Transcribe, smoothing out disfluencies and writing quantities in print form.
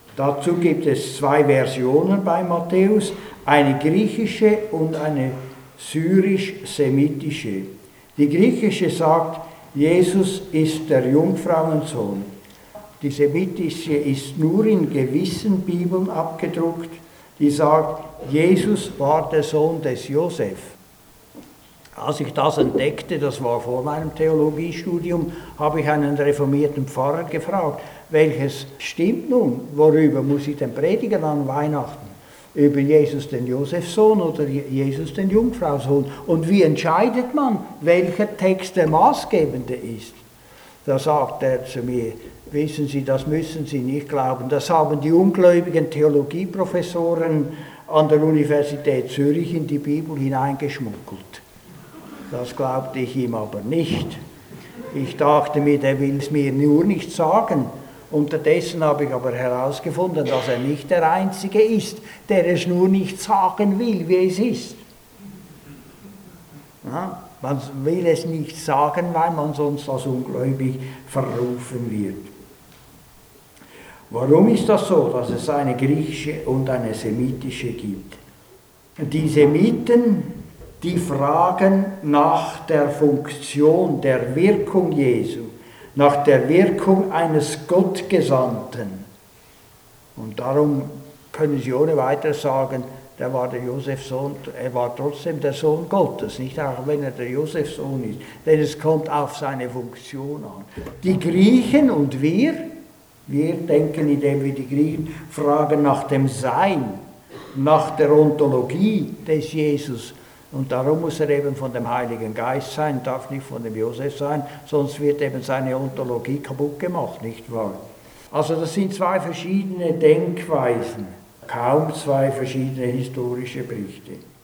Dazu gibt es zwei Versionen bei Matthäus, eine griechische und eine syrisch-semitische. Die griechische sagt, Jesus ist der Jungfrauensohn. Die semitische ist nur in gewissen Bibeln abgedruckt, die sagt, Jesus war der Sohn des Josef. Als ich das entdeckte, das war vor meinem Theologiestudium, habe ich einen reformierten Pfarrer gefragt, welches stimmt nun, worüber muss ich denn predigen an Weihnachten? Über Jesus den Josefsohn oder Jesus den Jungfrausohn? Und wie entscheidet man, welcher Text der maßgebende ist? Da sagt er zu mir, wissen Sie, das müssen Sie nicht glauben, das haben die ungläubigen Theologieprofessoren an der Universität Zürich in die Bibel hineingeschmuggelt. Das glaubte ich ihm aber nicht. Ich dachte mir, der will es mir nur nicht sagen. Unterdessen habe ich aber herausgefunden, dass er nicht der Einzige ist, der es nur nicht sagen will, wie es ist. Ja, man will es nicht sagen, weil man sonst als ungläubig verrufen wird. Warum ist das so, dass es eine griechische und eine semitische gibt? Die Semiten, die fragen nach der Funktion, der Wirkung Jesu, nach der Wirkung eines Gottgesandten. Und darum können sie ohne weiteres sagen, der war der Josefsohn, er war trotzdem der Sohn Gottes, nicht auch wenn er der Josefsohn ist, denn es kommt auf seine Funktion an. Die Griechen und wir denken, indem wir die Griechen fragen nach dem Sein, nach der Ontologie des Jesus. Und darum muss er eben von dem Heiligen Geist sein, darf nicht von dem Josef sein, sonst wird eben seine Ontologie kaputt gemacht, nicht wahr? Also das sind zwei verschiedene Denkweisen, kaum zwei verschiedene historische Berichte.